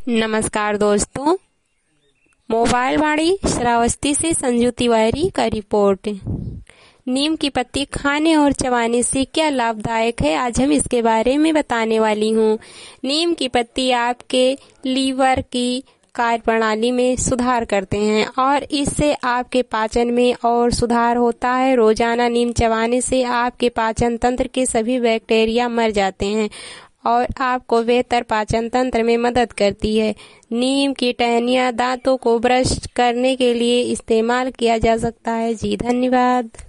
नमस्कार दोस्तों, मोबाइल वाणी श्रावस्ती से संजू तिवारी का रिपोर्ट। नीम की पत्ती खाने और चबाने से क्या लाभदायक है, आज हम इसके बारे में बताने वाली हूँ। नीम की पत्ती आपके लीवर की कार्य प्रणाली में सुधार करते हैं और इससे आपके पाचन में और सुधार होता है। रोजाना नीम चबाने से आपके पाचन तंत्र के सभी बैक्टीरिया मर जाते हैं और आपको बेहतर पाचन तंत्र में मदद करती है। नीम की टहनियाँ दांतों को ब्रश करने के लिए इस्तेमाल किया जा सकता है। जी धन्यवाद।